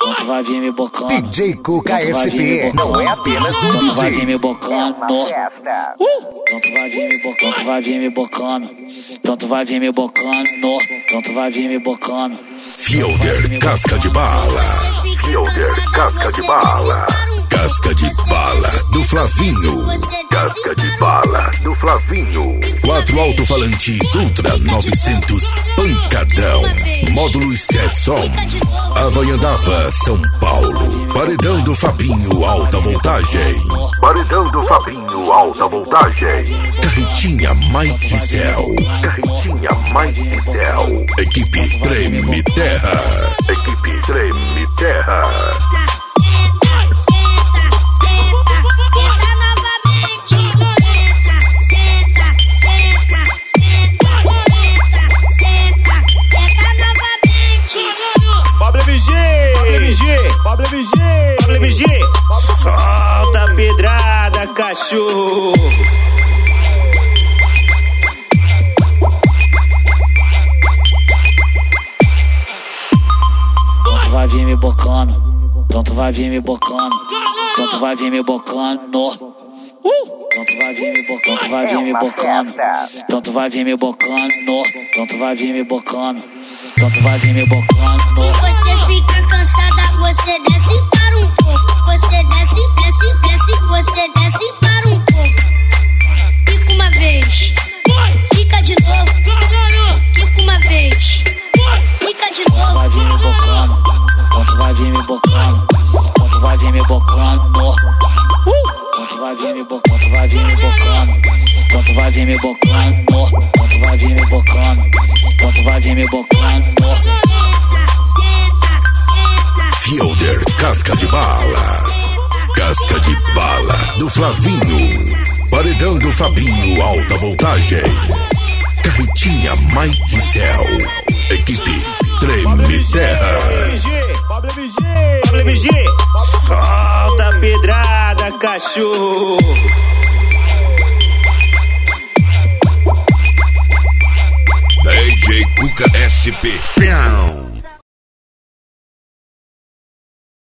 tu vai vir me bocando. DJ Cuca SP não é apenas um DJ. Tu vai vir me bocando. Então tu vai vir me bocando. Tu vai vir me bocando. Então tu vai vir me bocando. Então tu vai vir me bocando. Fielder Casca de Bala. Fielder Casca de Bala. Casca de Bala do Flavinho. Casca de Bala do Flavinho. 4 alto-falantes Ultra 900 pancadão. Módulo Stetson. Havaiandava São Paulo. Paredão do Fabinho alta voltagem. Paredão do Fabinho alta voltagem. Carretinha Mike Cell. Carretinha Mike Cell. Equipe Treme Terra. Equipe Treme Terra. Pablo MG, solta a pedrada, cachorro. Então tu vai vir me bocando. Então tu vai vir me bocando. Então tu vai vir me bocando. Então tu vai vir me bocando. Tu vai vir me bocando. Então tu vai vir me bocando. Então tu vai vir me bocando. Então tu vai vir me bocando. Se você fica cansada, você desce para um pouco. Você desce, desce, desce, você desce para um pouco. Fica uma vez, fica de novo. Fica uma vez, fica de novo. Vai vir me bocando. Então tu vai vir me bocando. Então tu vai vir me bocando. Então tu vai vir me bocando. Tu vai vir me bocando. Então tu vai vir me bocando. Então tu vai vir me bocando. Então tu vai vir me bocando. Fielder Casca de Bala. Casca de Bala do Flavinho. Paredão do Fabinho alta voltagem. Carretinha Mike Cell. Equipe Treme Terra. Pablo MG, solta a pedrada, cachorro. DJ Cuca SP.